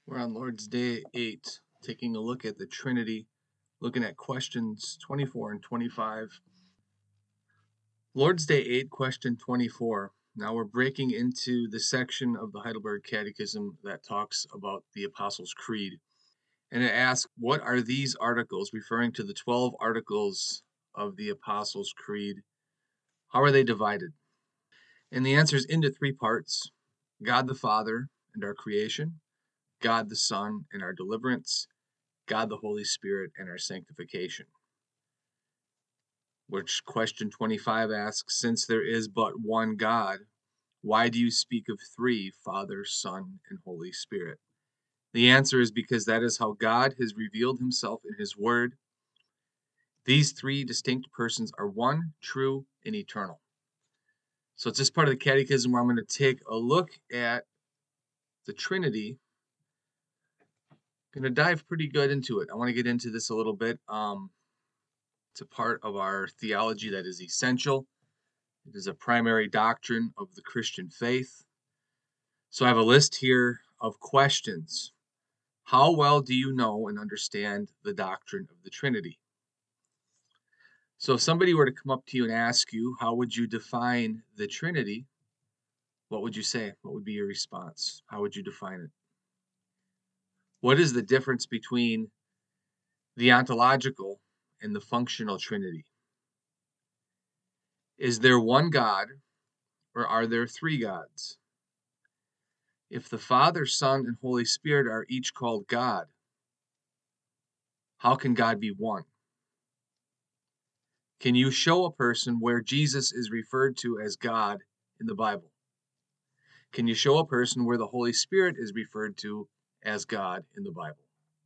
We're on Lord's Day 8, taking a look at the Trinity, looking at questions 24 and 25. Lord's Day 8, question 24. Now we're breaking into the section of the Heidelberg Catechism that talks about the Apostles' Creed. And it asks, what are these articles, referring to the 12 articles of the Apostles' Creed? How are they divided? And the answer is into three parts: God the Father and our creation, God the Son and our deliverance, God the Holy Spirit and our sanctification. Which question 25 asks, since there is but one God, why do you speak of three, Father, Son, and Holy Spirit? The answer is because that is how God has revealed himself in his word. These three distinct persons are one, true, and eternal. So it's this part of the catechism where I'm going to take a look at the Trinity. I'm going to dive pretty good into it. I want to get into this a little bit. It's a part of our theology that is essential. It is a primary doctrine of the Christian faith. So I have a list here of questions. How well do you know and understand the doctrine of the Trinity? So if somebody were to come up to you and ask you, how would you define the Trinity? What would you say? What would be your response? How would you define it? What is the difference between the ontological and the functional Trinity? Is there one God, or are there three gods? If the Father, Son, and Holy Spirit are each called God, how can God be one? Can you show a person where Jesus is referred to as God in the Bible? Can you show a person where the Holy Spirit is referred to as God in the Bible?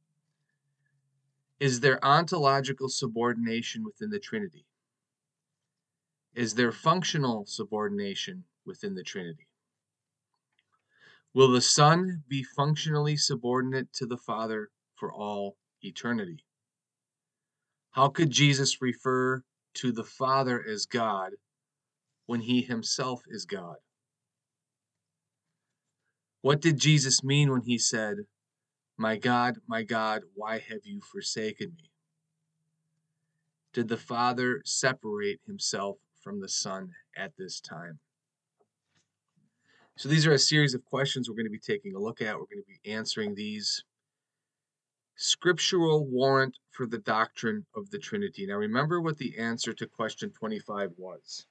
Is there ontological subordination within the Trinity? Is there functional subordination within the Trinity? Will the Son be functionally subordinate to the Father for all eternity? How could Jesus refer to the Father as God when he himself is God? What did Jesus mean when he said, my God, why have you forsaken me? Did the Father separate himself from the Son at this time? So these are a series of questions we're going to be taking a look at. We're going to be answering these. Scriptural warrant for the doctrine of the Trinity. Now remember what the answer to question 25 was.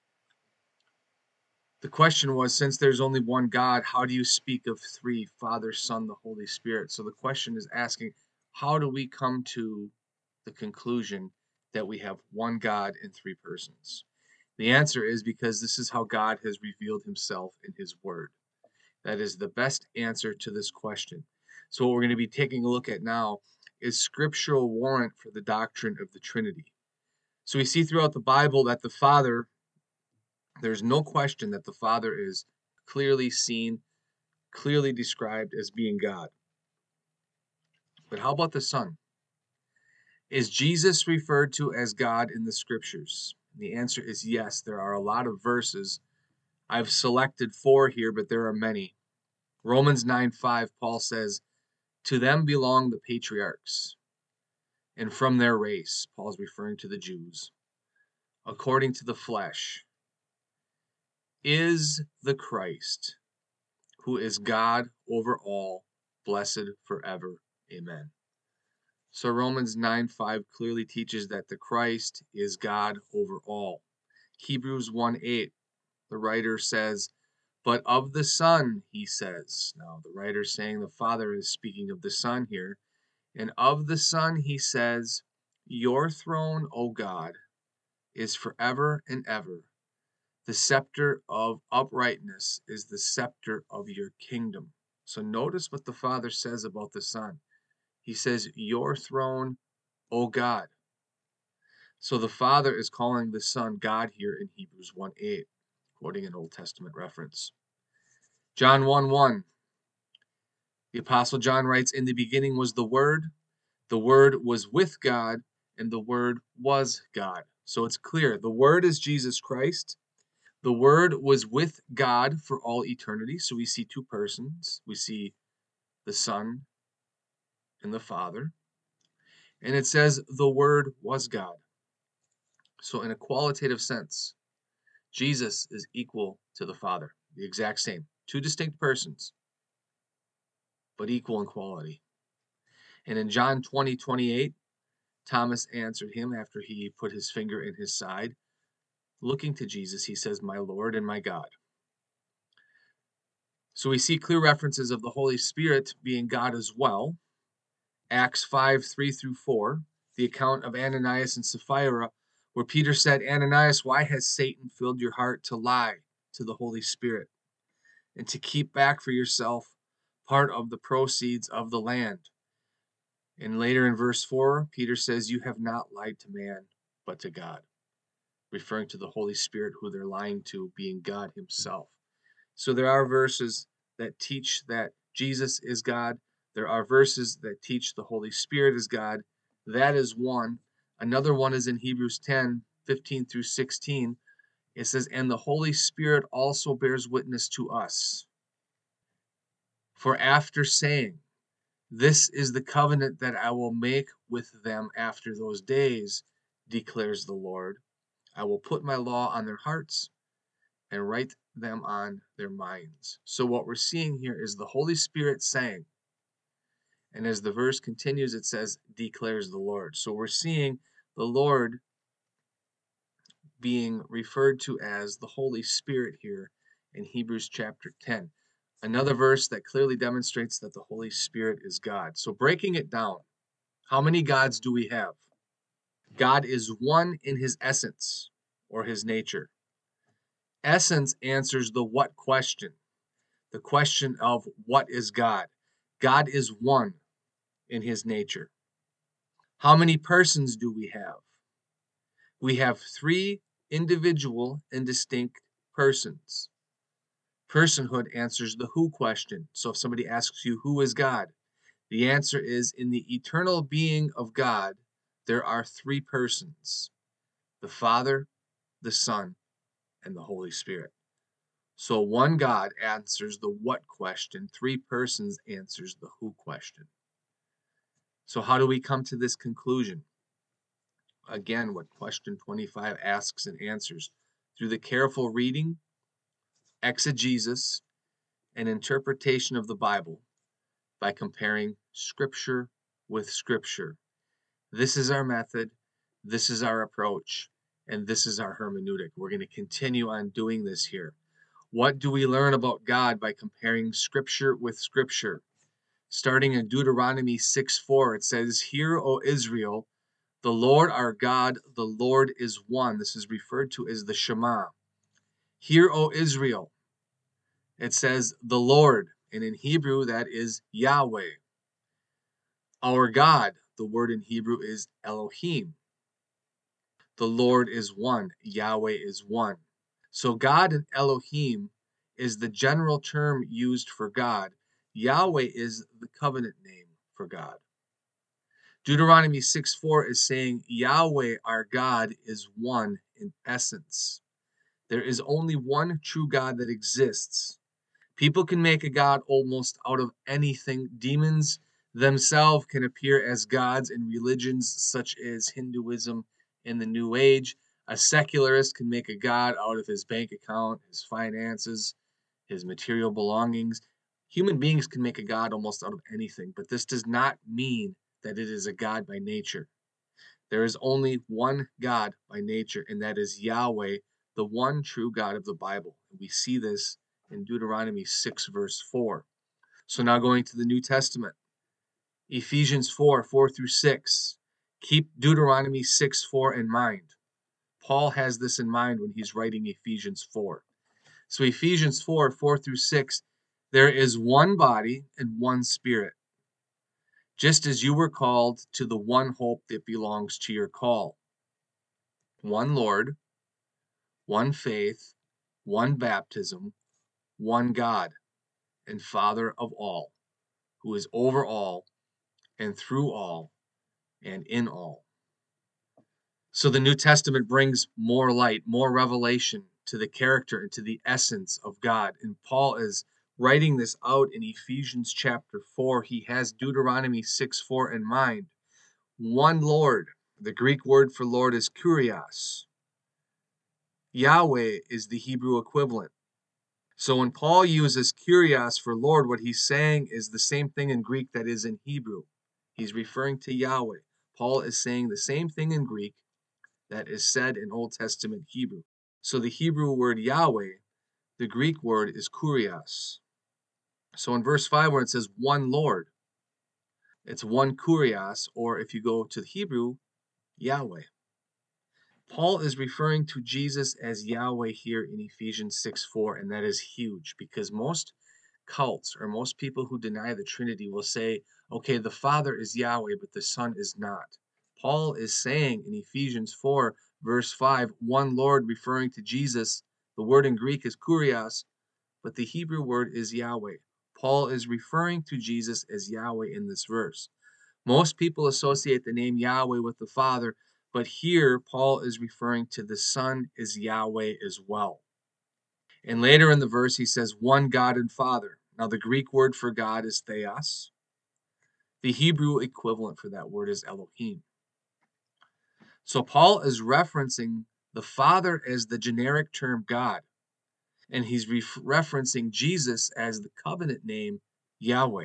The question was, since there's only one God, how do you speak of three, Father, Son, the Holy Spirit? So the question is asking, how do we come to the conclusion that we have one God in three persons? The answer is because this is how God has revealed himself in his word. That is the best answer to this question. So what we're going to be taking a look at now is scriptural warrant for the doctrine of the Trinity. So we see throughout the Bible that the Father, there's no question that the Father is clearly seen, clearly described as being God. But how about the Son? Is Jesus referred to as God in the scriptures? The answer is yes. There are a lot of verses. I've selected 4 here, but there are many. Romans 9:5, Paul says, to them belong the patriarchs, and from their race, Paul's referring to the Jews, according to the flesh, is the Christ, who is God over all, blessed forever. Amen. So Romans 9:5 clearly teaches that the Christ is God over all. Hebrews 1:8, the writer says, but of the Son, he says. Now, the writer saying the Father is speaking of the Son here. And of the Son, he says, your throne, O God, is forever and ever. The scepter of uprightness is the scepter of your kingdom. So notice what the Father says about the Son. He says, your throne, O God. So the Father is calling the Son God here in Hebrews 1:8, quoting an Old Testament reference. John 1:1, the Apostle John writes, in the beginning was the Word was with God, and the Word was God. So it's clear, the Word is Jesus Christ. The Word was with God for all eternity. So we see two persons. We see the Son, and the Father. And it says the Word was God. So in a qualitative sense, Jesus is equal to the Father, the exact same. Two distinct persons, but equal in quality. And in John 20:28, Thomas answered him after he put his finger in his side. Looking to Jesus, he says, "My Lord and my God." So we see clear references of the Holy Spirit being God as well. Acts 5:3-4, the account of Ananias and Sapphira, where Peter said, "Ananias, why has Satan filled your heart to lie to the Holy Spirit and to keep back for yourself part of the proceeds of the land?" And later in verse 4, Peter says, "You have not lied to man, but to God," referring to the Holy Spirit who they're lying to, being God himself. So there are verses that teach that Jesus is God. There are verses that teach the Holy Spirit is God. That is one. Another one is in Hebrews 10:15-16. It says, "And the Holy Spirit also bears witness to us. For after saying, 'This is the covenant that I will make with them after those days,' declares the Lord, 'I will put my law on their hearts and write them on their minds.'" So what we're seeing here is the Holy Spirit saying, and as the verse continues, it says, "declares the Lord." So we're seeing the Lord being referred to as the Holy Spirit here in Hebrews chapter 10. Another verse that clearly demonstrates that the Holy Spirit is God. So breaking it down, how many gods do we have? God is one in his essence or his nature. Essence answers the what question. The question of what is God. God is one in his nature. How many persons do we have? We have three individual and distinct persons. Personhood answers the who question. So if somebody asks you, who is God? The answer is, in the eternal being of God, there are three persons: the Father, the Son, and the Holy Spirit. So one God answers the what question, three persons answers the who question. So how do we come to this conclusion? Again, what question 25 asks and answers: through the careful reading, exegesis, and interpretation of the Bible by comparing Scripture with Scripture. This is our method, this is our approach, and this is our hermeneutic. We're going to continue on doing this here. What do we learn about God by comparing Scripture with Scripture? Starting in Deuteronomy 6:4, it says, "Hear, O Israel, the Lord our God, the Lord is one." This is referred to as the Shema. "Hear, O Israel." It says the Lord, and in Hebrew that is Yahweh. Our God, the word in Hebrew is Elohim. The Lord is one, Yahweh is one. So God and Elohim is the general term used for God. Yahweh is the covenant name for God. Deuteronomy 6:4 is saying Yahweh, our God, is one in essence. There is only one true God that exists. People can make a god almost out of anything. Demons themselves can appear as gods in religions such as Hinduism and the New Age. A secularist can make a god out of his bank account, his finances, his material belongings. Human beings can make a god almost out of anything, but this does not mean that it is a god by nature. There is only one God by nature, and that is Yahweh, the one true God of the Bible. We see this in Deuteronomy 6, verse 4. So now going to the New Testament, Ephesians 4:4-6. Keep Deuteronomy 6:4 in mind. Paul has this in mind when he's writing Ephesians 4. So Ephesians 4:4-6, there is one body and one spirit, just as you were called to the one hope that belongs to your call. One Lord, one faith, one baptism, one God and Father of all, who is over all and through all and in all. So the New Testament brings more light, more revelation to the character and to the essence of God. And Paul is writing this out in Ephesians chapter 4, he has Deuteronomy 6:4 in mind. One Lord. The Greek word for Lord is kurios. Yahweh is the Hebrew equivalent. So when Paul uses kurios for Lord, what he's saying is the same thing in Greek that is in Hebrew. He's referring to Yahweh. Paul is saying the same thing in Greek that is said in Old Testament Hebrew. So the Hebrew word Yahweh, the Greek word is kurios. So in verse 5, where it says one Lord, it's one kurios, or if you go to the Hebrew, Yahweh. Paul is referring to Jesus as Yahweh here in Ephesians 6:4, and that is huge because most cults or most people who deny the Trinity will say, okay, the Father is Yahweh, but the Son is not. Paul is saying in Ephesians 4, verse 5, one Lord referring to Jesus. The word in Greek is kurios, but the Hebrew word is Yahweh. Paul is referring to Jesus as Yahweh in this verse. Most people associate the name Yahweh with the Father, but here Paul is referring to the Son as Yahweh as well. And later in the verse, he says, one God and Father. Now, the Greek word for God is theos. The Hebrew equivalent for that word is Elohim. So Paul is referencing the Father as the generic term God, and he's referencing Jesus as the covenant name Yahweh.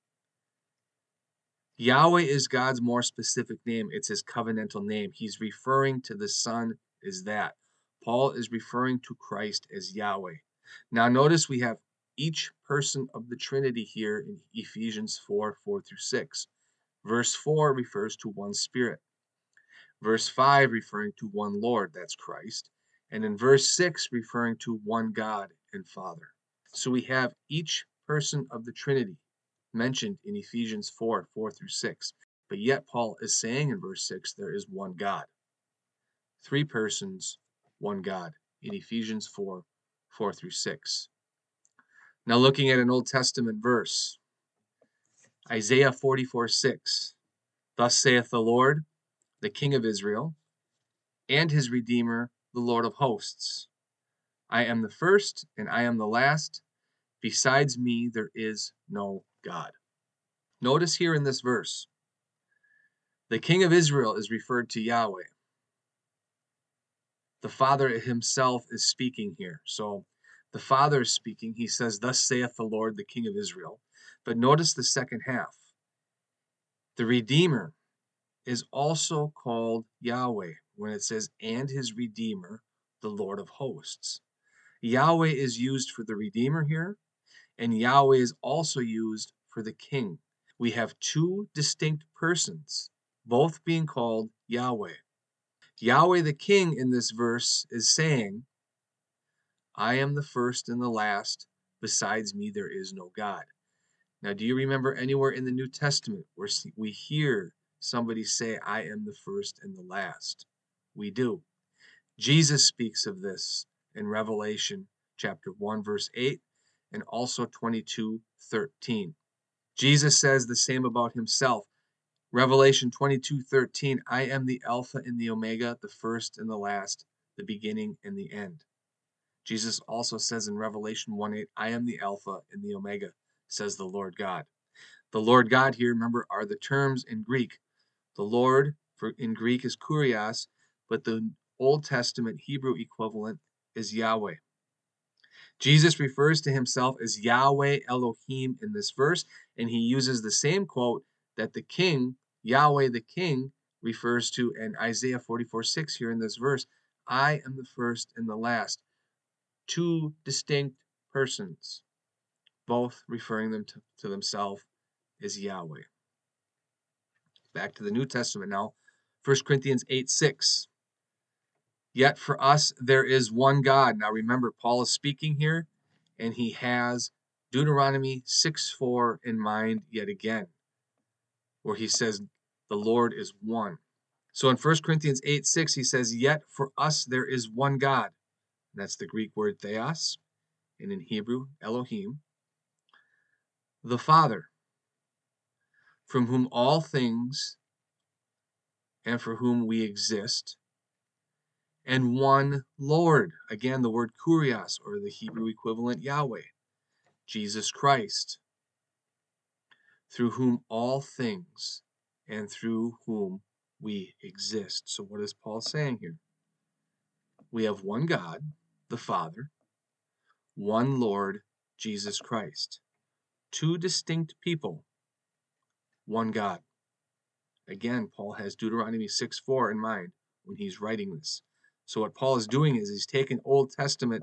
Yahweh is God's more specific name. It's his covenantal name. He's referring to the Son as that. Paul is referring to Christ as Yahweh. Now notice we have each person of the Trinity here in Ephesians 4:4-6. Verse 4 refers to one Spirit. Verse 5 referring to one Lord, that's Christ. And in verse 6 referring to one God and Father. So we have each person of the Trinity mentioned in Ephesians 4:4-6. But yet Paul is saying in verse 6 there is one God. Three persons, one God in Ephesians 4:4-6. Now looking at an Old Testament verse, Isaiah 44:6. Thus saith the Lord, the King of Israel, and his Redeemer, the Lord of hosts. I am the first and I am the last. Besides me there is no God. Notice here in this verse, the King of Israel is referred to Yahweh. The Father himself is speaking here. So the Father is speaking. He says, thus saith the Lord, the King of Israel. But notice the second half. The Redeemer is also called Yahweh when it says, and his Redeemer, the Lord of hosts. Yahweh is used for the Redeemer here, and Yahweh is also used for the King. We have two distinct persons, both being called Yahweh. Yahweh the King in this verse is saying, I am the first and the last. Besides me, there is no God. Now, do you remember anywhere in the New Testament where we hear somebody say, I am the first and the last? We do. Jesus speaks of this in Revelation chapter 1, verse 8, and also 22:13. Jesus says the same about himself. Revelation 22:13, I am the Alpha and the Omega, the first and the last, the beginning and the end. Jesus also says in Revelation 1:8, I am the Alpha and the Omega, says the Lord God. The Lord God here, remember, are the terms in Greek. The Lord in Greek is kurios, but the Old Testament Hebrew equivalent is Yahweh. Jesus refers to himself as Yahweh Elohim in this verse, and he uses the same quote that the King, Yahweh the King, refers to in Isaiah 44:6 here in this verse. I am the first and the last. Two distinct persons, both referring them to themselves as Yahweh. Back to the New Testament now. 1 Corinthians 8:6. Yet for us there is one God. Now remember, Paul is speaking here, and he has Deuteronomy 6:4 in mind yet again, where he says the Lord is one. So in 1 Corinthians 8:6, he says, yet for us there is one God. And that's the Greek word theos, and in Hebrew, Elohim, the Father, from whom all things and for whom we exist, and one Lord. Again, the word kurios, or the Hebrew equivalent Yahweh. Jesus Christ, through whom all things and through whom we exist. So what is Paul saying here? We have one God, the Father, one Lord, Jesus Christ. Two distinct people, one God. Again, Paul has Deuteronomy 6:4 in mind when he's writing this. So what Paul is doing is he's taking Old Testament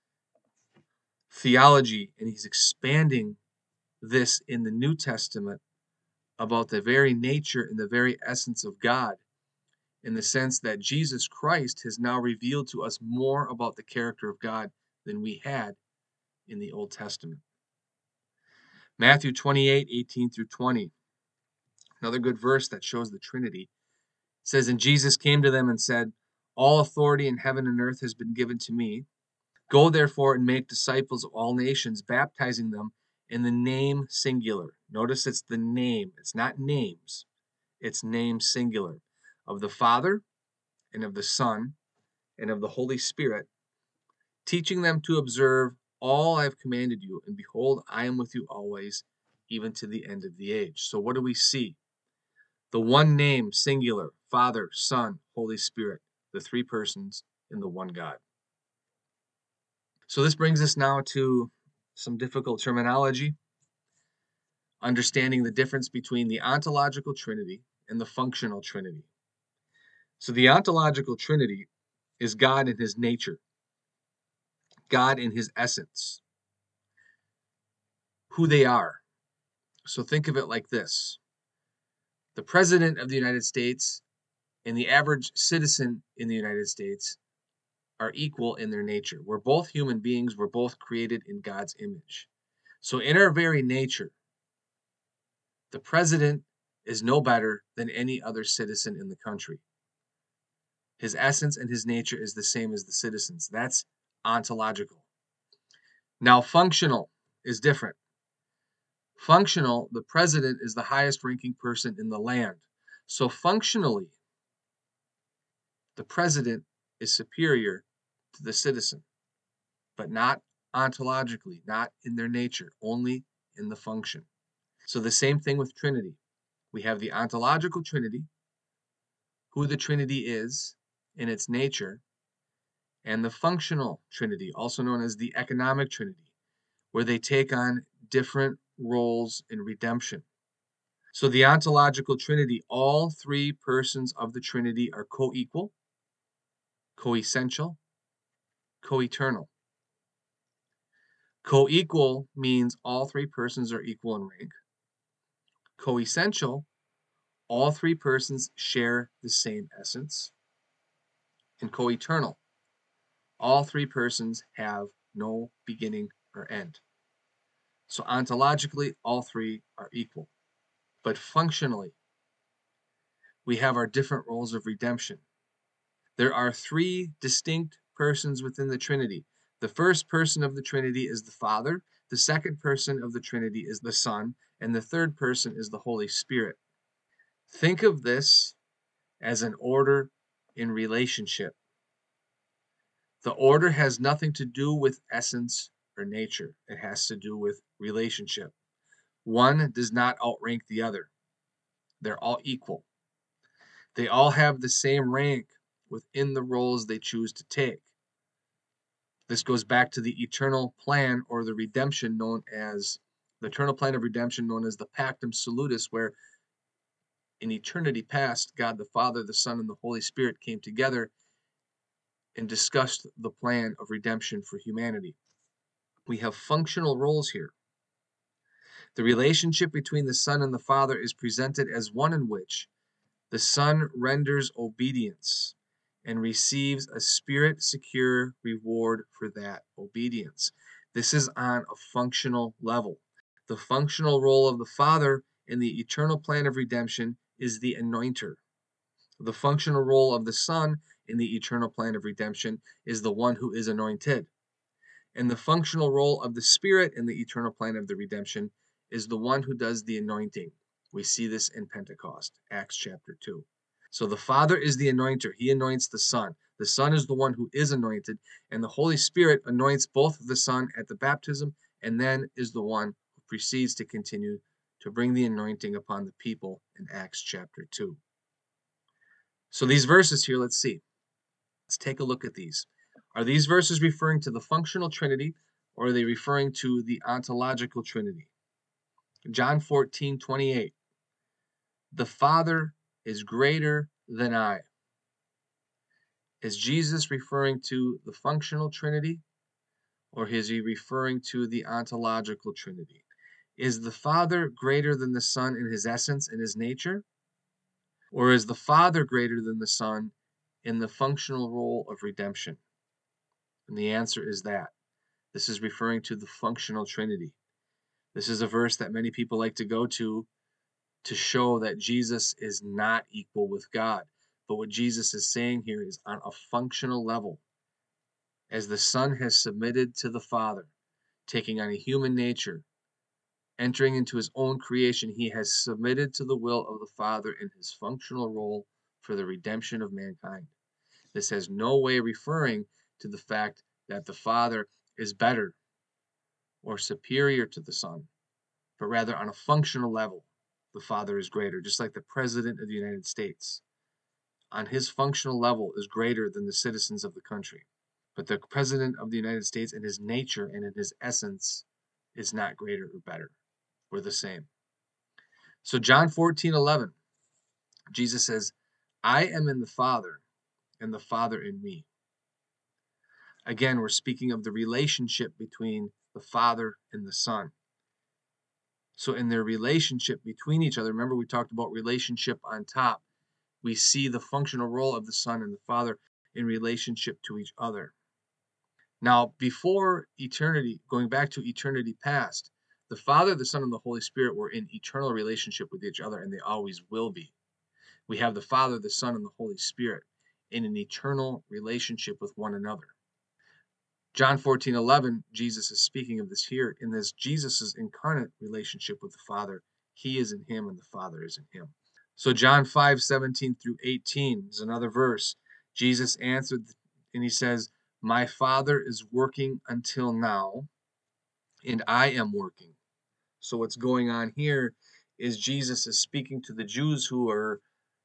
theology and he's expanding this in the New Testament about the very nature and the very essence of God, in the sense that Jesus Christ has now revealed to us more about the character of God than we had in the Old Testament. Matthew 28:18 through 20. Another good verse that shows the Trinity. It says, "And Jesus came to them and said, All authority in heaven and earth has been given to me. Go therefore and make disciples of all nations, baptizing them in the name singular." Notice it's the name. It's not names. It's name singular. Of the Father and of the Son and of the Holy Spirit, teaching them to observe all I have commanded you. And behold, I am with you always, even to the end of the age. So what do we see? The one name, singular, Father, Son, Holy Spirit, the three persons in the one God. So this brings us now to some difficult terminology, understanding the difference between the ontological Trinity and the functional Trinity. So the ontological Trinity is God in his nature, God in his essence, who they are. So think of it like this. The President of the United States and the average citizen in the United States are equal in their nature. We're both human beings. We're both created in God's image. So in our very nature, the president is no better than any other citizen in the country. His essence and his nature is the same as the citizens. That's ontological. Now, functional is different. Functional, the president is the highest ranking person in the land. So functionally, the president is superior to the citizen, but not ontologically, not in their nature, only in the function. So the same thing with Trinity. We have the ontological Trinity, who the Trinity is in its nature, and the functional Trinity, also known as the economic Trinity, where they take on different roles in redemption. So the ontological Trinity, all three persons of the Trinity are co-equal, co-essential, co-eternal. Co-equal means all three persons are equal in rank. Co-essential, all three persons share the same essence. And co-eternal, all three persons have no beginning or end. So ontologically, all three are equal. But functionally, we have our different roles of redemption. There are three distinct persons within the Trinity. The first person of the Trinity is the Father, the second person of the Trinity is the Son, and the third person is the Holy Spirit. Think of this as an order in relationship. The order has nothing to do with essence or nature. It has to do with relationship. One does not outrank the other. They're all equal. They all have the same rank within the roles they choose to take. This goes back to the eternal plan or the redemption known as the eternal plan of redemption known as the Pactum Salutis, where in eternity past, God the Father, the Son, and the Holy Spirit came together and discussed the plan of redemption for humanity. We have functional roles here. The relationship between the Son and the Father is presented as one in which the Son renders obedience and receives a spirit-secure reward for that obedience. This is on a functional level. The functional role of the Father in the eternal plan of redemption is the anointer. The functional role of the Son in the eternal plan of redemption is the one who is anointed. And the functional role of the Spirit in the eternal plan of the redemption is the one who does the anointing. We see this in Pentecost, Acts chapter 2. So the Father is the anointer. He anoints the Son. The Son is the one who is anointed, and the Holy Spirit anoints both the Son at the baptism and then is the one who proceeds to continue to bring the anointing upon the people in Acts chapter 2. So these verses here, let's see. Let's take a look at these. Are these verses referring to the functional Trinity, or are they referring to the ontological Trinity? John 14:28. The Father is greater than I. Is Jesus referring to the functional Trinity, or is he referring to the ontological Trinity? Is the Father greater than the Son in his essence, in his nature? Or is the Father greater than the Son in the functional role of redemption? And the answer is that. This is referring to the functional Trinity. This is a verse that many people like to go to show that Jesus is not equal with God. But what Jesus is saying here is on a functional level. As the Son has submitted to the Father, taking on a human nature, entering into his own creation, he has submitted to the will of the Father in his functional role for the redemption of mankind. This has no way referring to the fact that the Father is better or superior to the Son, but rather on a functional level, the Father is greater, just like the President of the United States. On his functional level is greater than the citizens of the country. But the President of the United States in his nature and in his essence is not greater or better. We're the same. So John 14:11, Jesus says, I am in the Father, and the Father in me. Again, we're speaking of the relationship between the Father and the Son. So in their relationship between each other, remember we talked about relationship on top. We see the functional role of the Son and the Father in relationship to each other. Now, before eternity, going back to eternity past, the Father, the Son, and the Holy Spirit were in eternal relationship with each other, and they always will be. We have the Father, the Son, and the Holy Spirit in an eternal relationship with one another. John 14:11, Jesus is speaking of this here. In this Jesus' incarnate relationship with the Father, he is in him and the Father is in him. So John 5:17 through 18 is another verse. Jesus answered and he says, my Father is working until now, and I am working. So what's going on here is Jesus is speaking to the Jews who are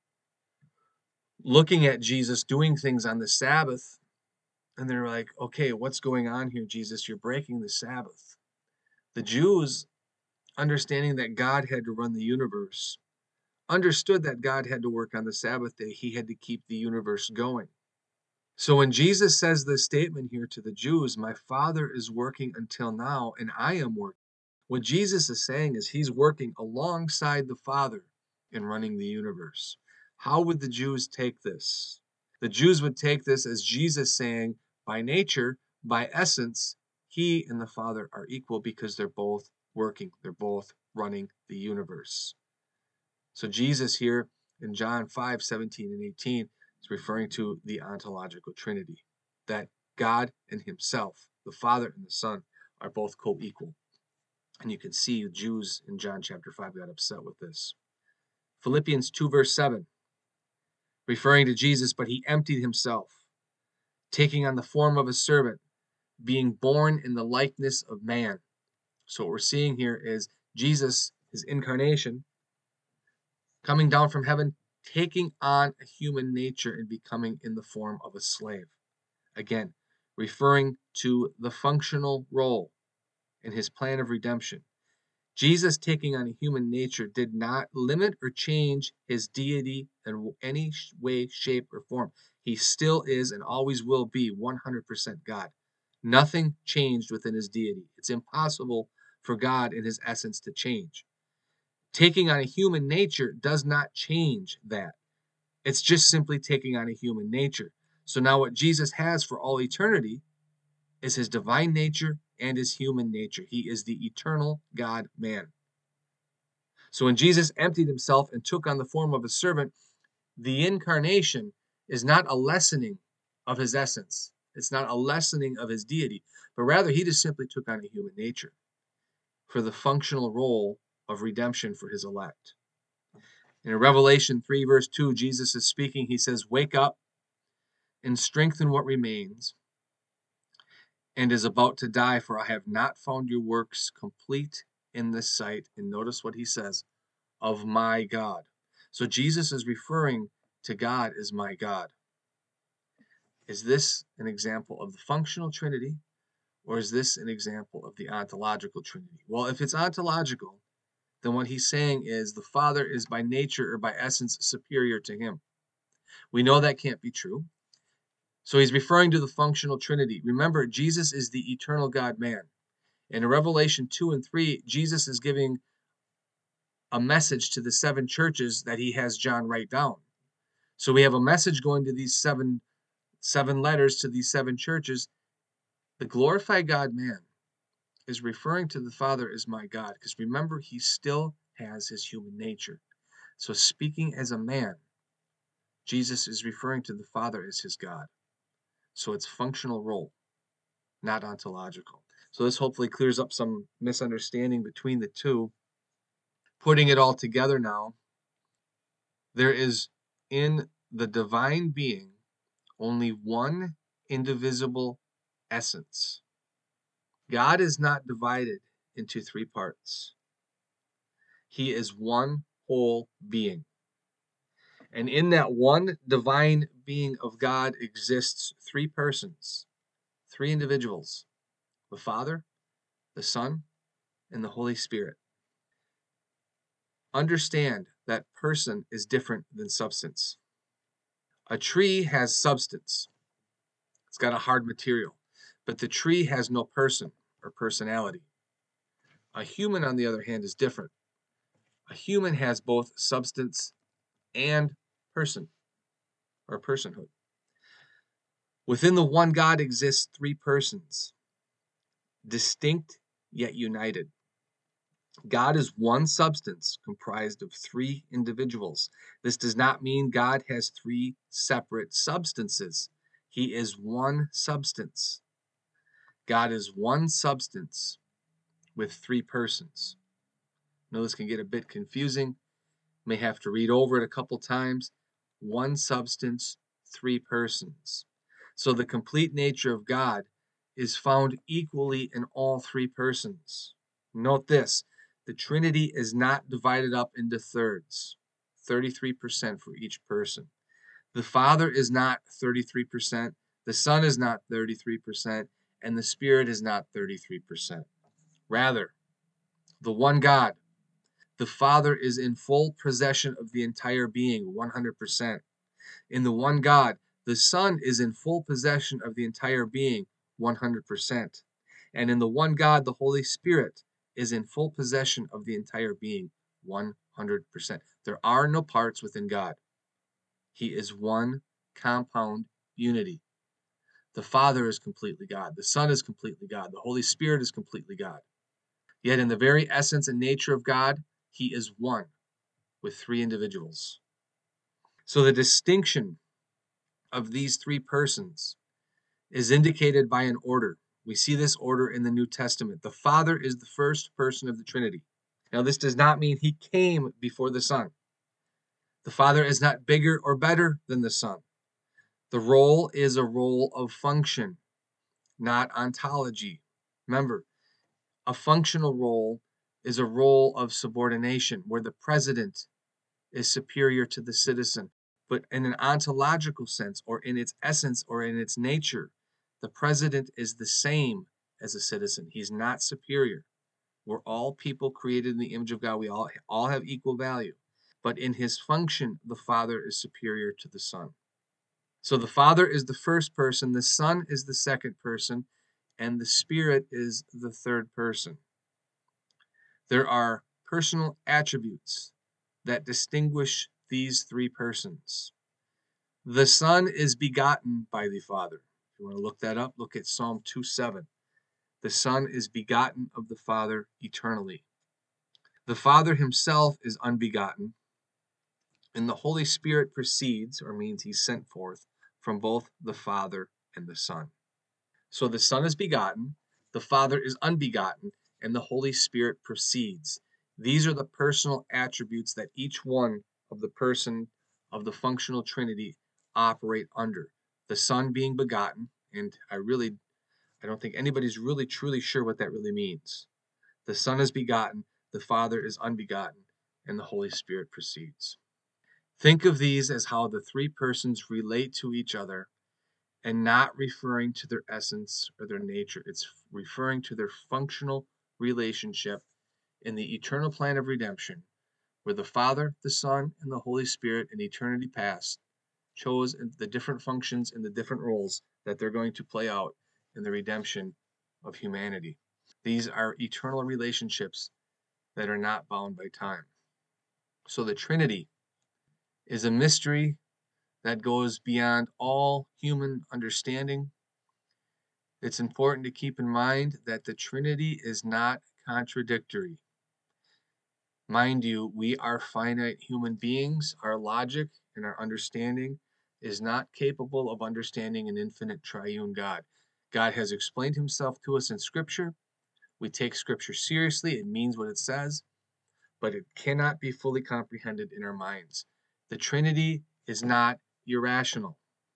looking at Jesus doing things on the Sabbath, and they're like, okay, what's going on here, Jesus? You're breaking the Sabbath. The Jews, understanding that God had to run the universe, understood that God had to work on the Sabbath day. He had to keep the universe going. So when Jesus says this statement here to the Jews, my Father is working until now, and I am working, what Jesus is saying is he's working alongside the Father in running the universe. How would the Jews take this? The Jews would take this as Jesus saying, by nature, by essence, he and the Father are equal because they're both working. They're both running the universe. So Jesus here in John 5:17 and 18 is referring to the ontological Trinity, that God and himself, the Father and the Son, are both co-equal. And you can see Jews in John chapter 5 got upset with this. Philippians 2 verse 7, referring to Jesus, but he emptied himself, taking on the form of a servant, being born in the likeness of man. So what we're seeing here is Jesus, his incarnation, coming down from heaven, taking on a human nature and becoming in the form of a slave. Again, referring to the functional role in his plan of redemption. Jesus taking on a human nature did not limit or change his deity in any way, shape, or form. He still is and always will be 100% God. Nothing changed within his deity. It's impossible for God in his essence to change. Taking on a human nature does not change that. It's just simply taking on a human nature. So now what Jesus has for all eternity is his divine nature and his human nature. He is the eternal God-man. So when Jesus emptied himself and took on the form of a servant, the incarnation is not a lessening of his essence. It's not a lessening of his deity, but rather he just simply took on a human nature for the functional role of redemption for his elect. In Revelation 3 verse 2, Jesus is speaking. He says, wake up and strengthen what remains, and is about to die, for I have not found your works complete in the sight. And notice what he says, of my God. So Jesus is referring to God as my God. Is this an example of the functional Trinity, or is this an example of the ontological Trinity? Well, if it's ontological, then what he's saying is the Father is by nature or by essence superior to him. We know that can't be true. So he's referring to the functional Trinity. Remember, Jesus is the eternal God-man. In Revelation 2 and 3, Jesus is giving a message to the 7 churches that he has John write down. So we have a message going to these seven letters to these 7 churches. The glorified God-man is referring to the Father as my God, because remember, he still has his human nature. So speaking as a man, Jesus is referring to the Father as his God. So it's functional role, not ontological. So this hopefully clears up some misunderstanding between the two. Putting it all together now, there is in the divine being only one indivisible essence. God is not divided into 3 parts. He is one whole being. And in that one divine being of God exists 3 persons, 3 individuals, the Father, the Son, and the Holy Spirit. Understand that person is different than substance. A tree has substance. It's got a hard material, but the tree has no person or personality. A human, on the other hand, is different. A human has both substance and person or personhood. Within the one God exists 3 persons, distinct yet united. God is one substance comprised of 3 individuals. This does not mean God has 3 separate substances. He is one substance. God is one substance with 3 persons. I know this can get a bit confusing. May have to read over it a couple times. One substance, 3 persons. So the complete nature of God is found equally in all 3 persons. Note this, the Trinity is not divided up into thirds, 33% for each person. The Father is not 33%, the Son is not 33%, and the Spirit is not 33%. Rather, the one God, the Father, is in full possession of the entire being, 100%. In the one God, the Son is in full possession of the entire being, 100%. And in the one God, the Holy Spirit is in full possession of the entire being, 100%. There are no parts within God. He is one compound unity. The Father is completely God. The Son is completely God. The Holy Spirit is completely God. Yet in the very essence and nature of God, he is one with 3 individuals. So the distinction of these 3 persons is indicated by an order. We see this order in the New Testament. The Father is the first person of the Trinity. Now, this does not mean he came before the Son. The Father is not bigger or better than the Son. The role is a role of function, not ontology. Remember, a functional role is a role of subordination where the president is superior to the citizen. But in an ontological sense, or in its essence, or in its nature, the president is the same as a citizen. He's not superior. We're all people created in the image of God. We all have equal value. But in his function, the Father is superior to the Son. So the Father is the first person, the Son is the second person, and the Spirit is the third person. There are personal attributes that distinguish these 3 persons. The Son is begotten by the Father. If you want to look that up, look at Psalm 2:7. The Son is begotten of the Father eternally. The Father himself is unbegotten, and the Holy Spirit proceeds, or means he's sent forth, from both the Father and the Son. So the Son is begotten, the Father is unbegotten, and the Holy Spirit proceeds. These are the personal attributes that each one of the person of the functional Trinity operate under. The Son being begotten, and I don't think anybody's really truly sure what that really means. The Son is begotten, the Father is unbegotten, and the Holy Spirit proceeds. Think of these as how the three persons relate to each other and not referring to their essence or their nature. It's referring to their functional relationship in the eternal plan of redemption, where the Father, the Son, and the Holy Spirit in eternity past chose the different functions and the different roles that they're going to play out in the redemption of humanity. These are eternal relationships that are not bound by time. So the Trinity is a mystery that goes beyond all human understanding. It's important to keep in mind that the Trinity is not contradictory. Mind you, we are finite human beings. Our logic and our understanding is not capable of understanding an infinite triune God. God has explained himself to us in Scripture. We take Scripture seriously. It means what it says, but it cannot be fully comprehended in our minds. The Trinity is not irrational.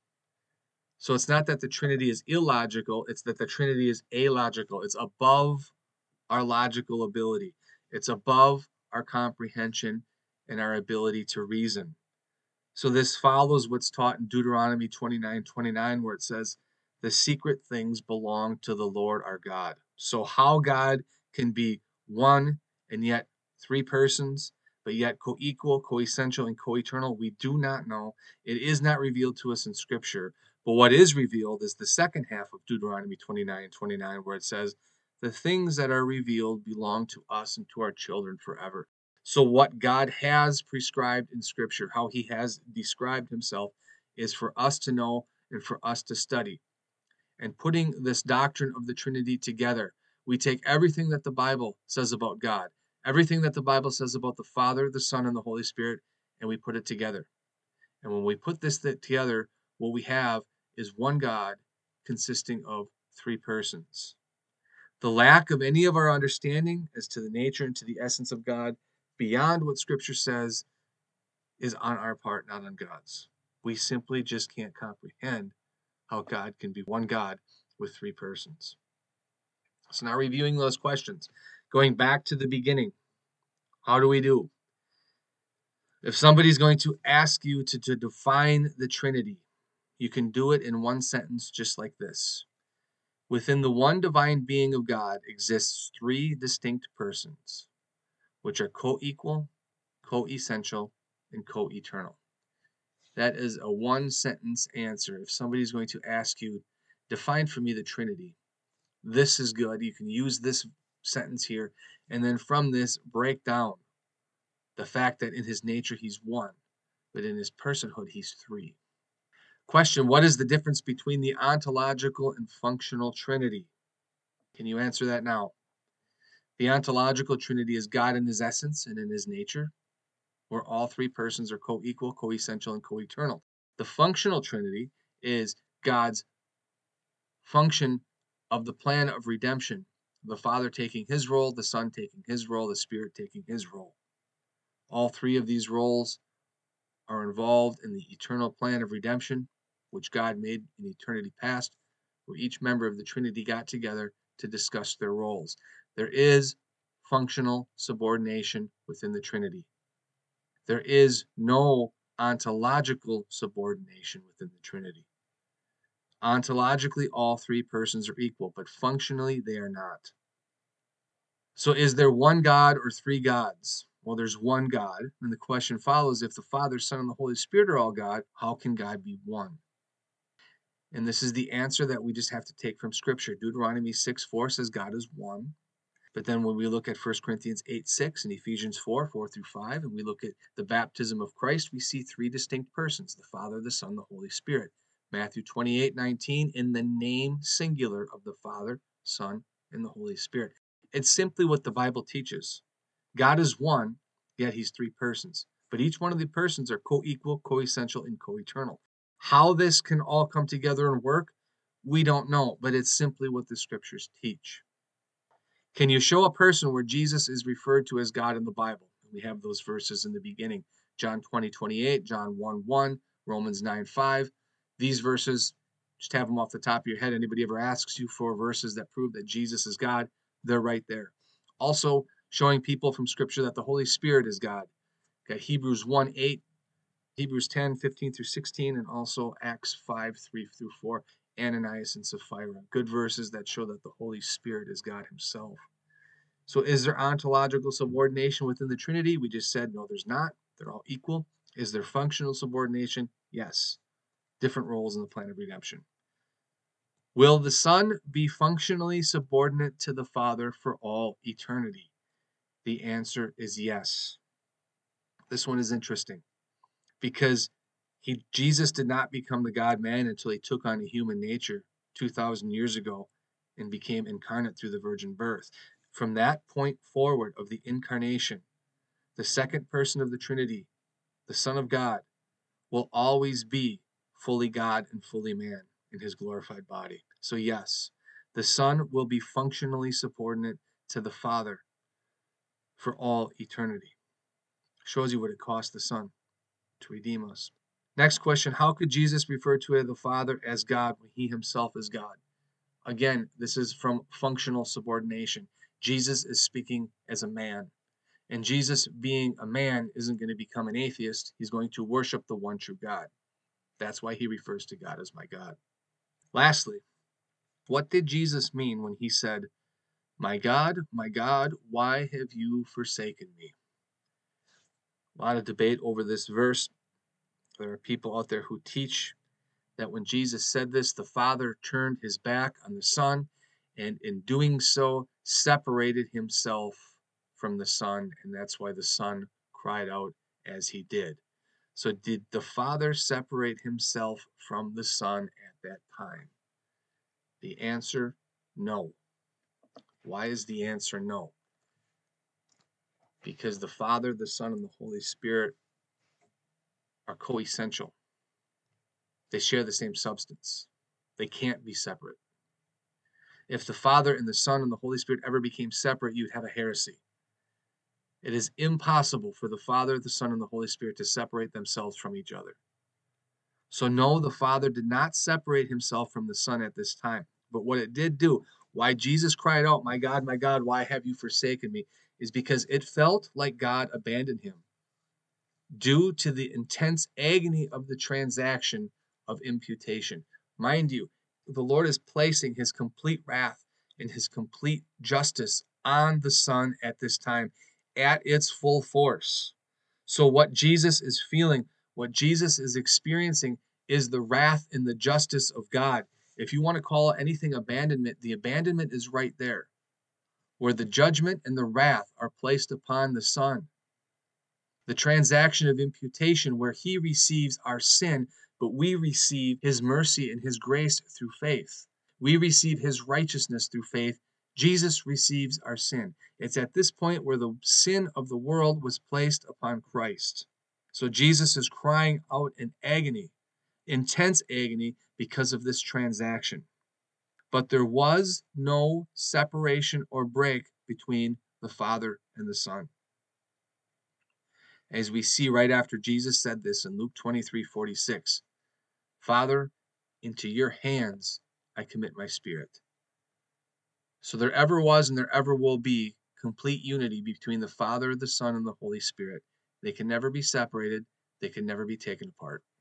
So it's not that the Trinity is illogical, it's that the Trinity is illogical. It's above our logical ability. It's above our comprehension and our ability to reason. So this follows what's taught in Deuteronomy 29:29, where it says, the secret things belong to the Lord our God. So how God can be one and yet three persons, but yet co-equal, co-essential, and co-eternal, we do not know. It is not revealed to us in Scripture. But what is revealed is the second half of Deuteronomy 29:29, where it says, the things that are revealed belong to us and to our children forever. So, what God has prescribed in Scripture, how he has described himself, is for us to know and for us to study. And putting this doctrine of the Trinity together, we take everything that the Bible says about God, everything that the Bible says about the Father, the Son, and the Holy Spirit, and we put it together. And when we put this together, what we have is one God consisting of three persons. The lack of any of our understanding as to the nature and to the essence of God beyond what Scripture says is on our part, not on God's. We simply just can't comprehend how God can be one God with three persons. So now reviewing those questions, going back to the beginning, how do we do? If somebody's going to ask you to define the Trinity, you can do it in one sentence just like this. Within the one divine being of God exists three distinct persons, which are co-equal, co-essential, and co-eternal. That is a one sentence answer. If somebody's going to ask you, define for me the Trinity, this is good. You can use this sentence here, and then from this, break down the fact that in his nature he's one, but in his personhood he's three. Question, what is the difference between the ontological and functional Trinity? Can you answer that now? The ontological Trinity is God in his essence and in his nature, where all three persons are co-equal, co-essential, and co-eternal. The functional Trinity is God's function of the plan of redemption, the Father taking his role, the Son taking his role, the Spirit taking his role. All three of these roles are involved in the eternal plan of redemption, which God made in eternity past, where each member of the Trinity got together to discuss their roles. There is functional subordination within the Trinity. There is no ontological subordination within the Trinity. Ontologically, all three persons are equal, but functionally, they are not. So, is there one God or three gods? Well, there's one God. And the question follows, if the Father, Son, and the Holy Spirit are all God, how can God be one? And this is the answer that we just have to take from Scripture. Deuteronomy 6:4 says God is one. But then when we look at 1 Corinthians 8:6 and Ephesians 4:4-5, and we look at the baptism of Christ, we see three distinct persons, the Father, the Son, the Holy Spirit. Matthew 28:19, in the name singular of the Father, Son, and the Holy Spirit. It's simply what the Bible teaches. God is one, yet he's three persons. But each one of the persons are co-equal, co-essential, and co-eternal. How this can all come together and work, we don't know, but it's simply what the Scriptures teach. Can you show a person where Jesus is referred to as God in the Bible? We have those verses in the beginning. John 20:28, John 1:1, Romans 9:5. These verses Just have them off the top of your head. Anybody ever asks you for verses that prove that Jesus is God, they're right there. Also, showing people from Scripture that the Holy Spirit is God. Got Hebrews 1:8, Hebrews 10:15 through 16, and also Acts 5:3 through 4, Ananias and Sapphira. Good verses that show that the Holy Spirit is God himself. So is there ontological subordination within the Trinity? We just said, no, there's not. They're all equal. Is there functional subordination? Yes. Different roles in the plan of redemption. Will the Son be functionally subordinate to the Father for all eternity? The answer is yes. This one is interesting because Jesus did not become the God-man until he took on a human nature 2,000 years ago and became incarnate through the virgin birth. From that point forward of the incarnation, the second person of the Trinity, the Son of God, will always be fully God and fully man in his glorified body. So yes, the Son will be functionally subordinate to the Father for all eternity. Shows you what it cost the Son to redeem us. Next question, how could Jesus refer to the Father as God when he himself is God? Again, this is from functional subordination. Jesus is speaking as a man. And Jesus, being a man, isn't going to become an atheist. He's going to worship the one true God. That's why he refers to God as my God. Lastly, what did Jesus mean when he said, my God, why have you forsaken me? A lot of debate over this verse. There are people out there who teach that when Jesus said this, the Father turned his back on the Son, and in doing so, separated himself from the Son, and that's why the Son cried out as he did. So, did the Father separate himself from the Son at that time? The answer, no. Why is the answer no? Because the Father, the Son, and the Holy Spirit are coessential. They share the same substance. They can't be separate. If the Father and the Son and the Holy Spirit ever became separate, you'd have a heresy. It is impossible for the Father, the Son, and the Holy Spirit to separate themselves from each other. So no, the Father did not separate himself from the Son at this time. But what it did do, why Jesus cried out, my God, why have you forsaken me, is because it felt like God abandoned him due to the intense agony of the transaction of imputation. Mind you, the Lord is placing his complete wrath and his complete justice on the Son at this time at its full force. So what Jesus is feeling, what Jesus is experiencing is the wrath and the justice of God. If you want to call anything abandonment, the abandonment is right there, where the judgment and the wrath are placed upon the Son. The transaction of imputation, where he receives our sin, but we receive his mercy and his grace through faith. We receive his righteousness through faith. Jesus receives our sin. It's at this point where the sin of the world was placed upon Christ. So Jesus is crying out in agony, intense agony, because of this transaction. But there was no separation or break between the Father and the Son. As we see right after Jesus said this in Luke 23:46, Father, into your hands I commit my spirit. So there ever was and there ever will be complete unity between the Father, the Son, and the Holy Spirit. They can never be separated. They can never be taken apart.